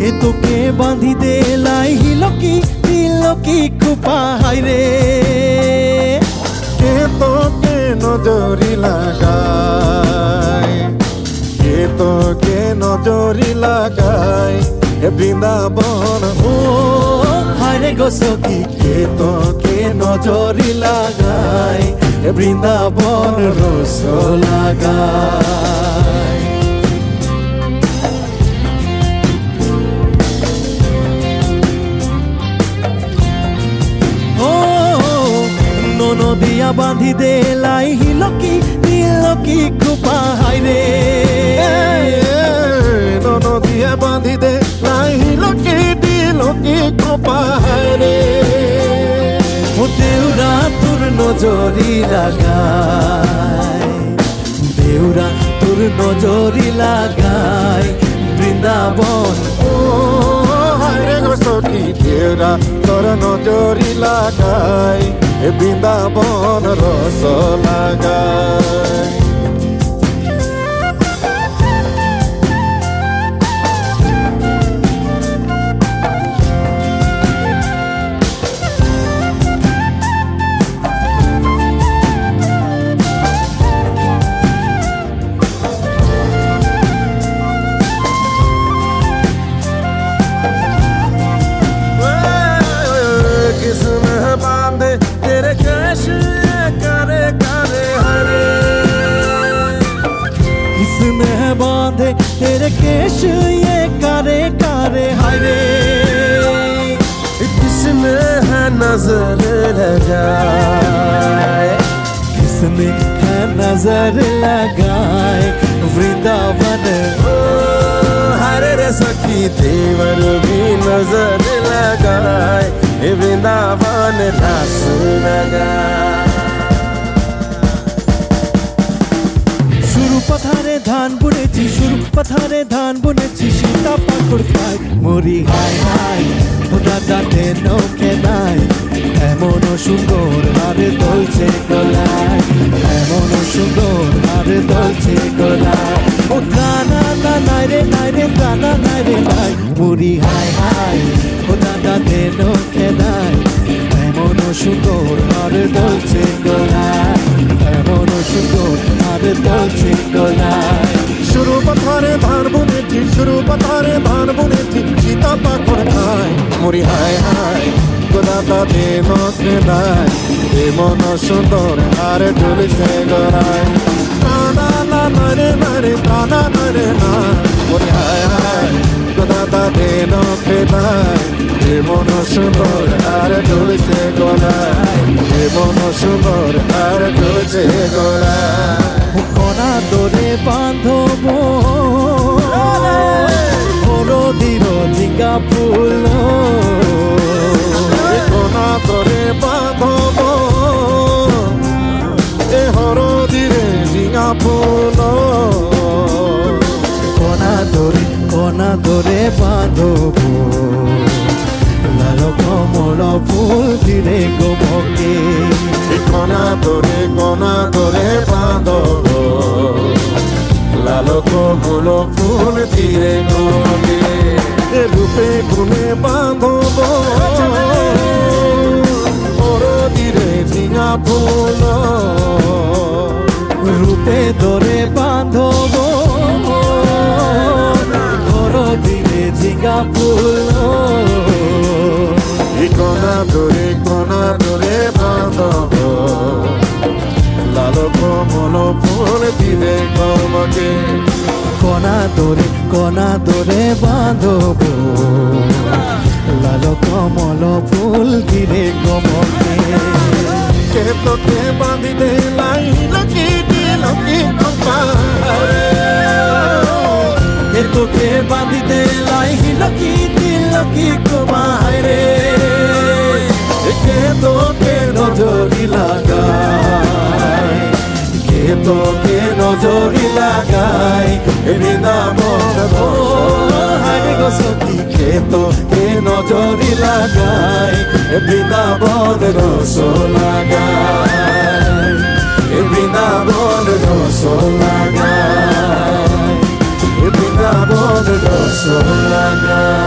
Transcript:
এ তোকে বাঁধি দে লাই হিলকি কুপা হাইরে কে তোকে নজরি লাগায় কে তোকে নজরি লাগায় এ বৃন্দাবন ও হাইরে গো সখী কে তোকে নজরি লাগায় এ বৃন্দাবন রস লাগায় নদিয়া বাঁধি দে লাই হিলকি কুপা হাইরে নদিয়া বাঁধি দে লাই হিলকি কুপা হাইরে ও দেউরা তোর নজরি লাগায় দেউরা তোর নজরি লাগায় বৃন্দাবন ও হাইরে গো সখী দেউরা তোর নজরি লাগায় এ বৃন্দাবন রস লাগায় बांधे तेरे केश ये कारे कारे हायरे किसने है नजर लगाए किसने है नजर लगाए वृंदावन ओ हरे रे सखी देवर भी नजर लगाए वृंदावन रस लगाए पथारे धान बुनेছি শুরু পথারে ধান বুনেছি সীতা পাকড় খাই মরি হাই হাই দাদাতে নৌকে নাই এমন সুন্দর আর দলছে গলায় এমন সুন্দর আর দলছে গলায় ও গানা না নাই রে গানা নাই রে নাই মরি হাই হাই দাদাতে নৌকে নাই এমন সুন্দর আর দলছে গলায় এমন সুন্দর আর দলছে গলায় শুরু পথারে ধান বুনেছি শুরু পথারে ধান বুনেছি সীতা পাকড় খায় মরি হায় হায় গোদাতা দে নখে নাই এমন সুন্দর আর ডুলছে গলায় না না না রে না রে না না রে না মরি হায় হায় গোদাতা দে নখে নাই এমন সুন্দর আর ডুলছে গলায় এমন সুন্দর আর ডুলছে গলায় কণা তোরে বাঁধব হলদির ঝিঙ্গা ফুল কণা তোরে বাঁধব এ হলদিরে ঝিঙ্গা ফুল কণা তোরে বাঁধব লাল কমল ফুল দিরে গোমকে কণা তোরে বাঁধব লাল কমল ফুল দিরে গোমকে রূপে গুণে বাঁধব হলদিরে ঝিঙ্গা ফুল রূপে ধরে বাঁধব হলদিরে ঝিঙ্গা ফুল কণা ধরে বাঁধব লাল কমল ফুল দিলে কমকে কণা ধরে বাঁধব লাল কমল ফুল দিলে গমকে কে তোকে বাঁধিতে লাই লকি কম্পা কে তোকে বাঁধিতে লাই লকি কুপা হাইরে কে তোকে নজরি লাগায় কে তোকে নজরি লাগায় বৃন্দাবন হাইরে গো সখী কে তোকে নজরি লাগায় বৃন্দাবন রস লাগায় বৃন্দাবন রস লাগায় বৃন্দাবন রস লাগায়